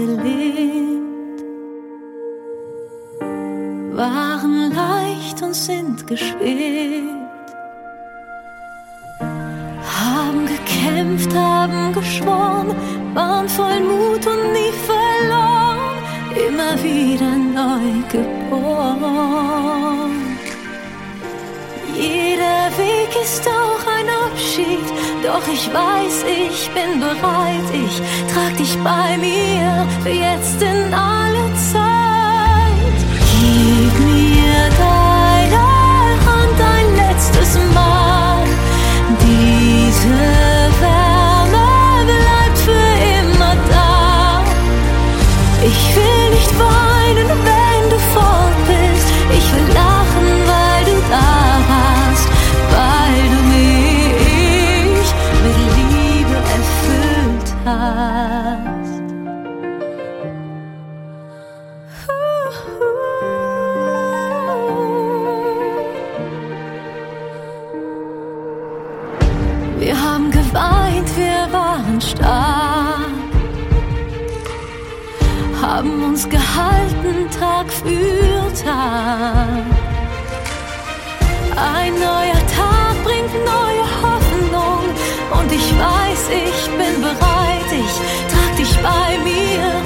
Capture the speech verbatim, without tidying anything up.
gelebt, waren leicht und sind geschwebt, haben gekämpft, haben geschworen, waren voll Mut und nie verloren, immer wieder neu geboren. Jeder Weg ist auch ein Abschied, doch ich weiß, ich bin bereit. Ich trag dich bei mir für jetzt in alle Zeit. Gib mir deine Hand ein letztes Mal. Diese Wärme bleibt für immer da. Ich will nicht weinen, wenn du fort bist. Ich will lachen, weil du da warst, weil du mich mit Liebe erfüllt hast. Wir haben geweint, wir waren stark, haben uns gehalten Tag für Tag. Ein neuer Tag bringt neue Hoffnung und ich weiß, ich bin bereit. Ich trag dich bei mir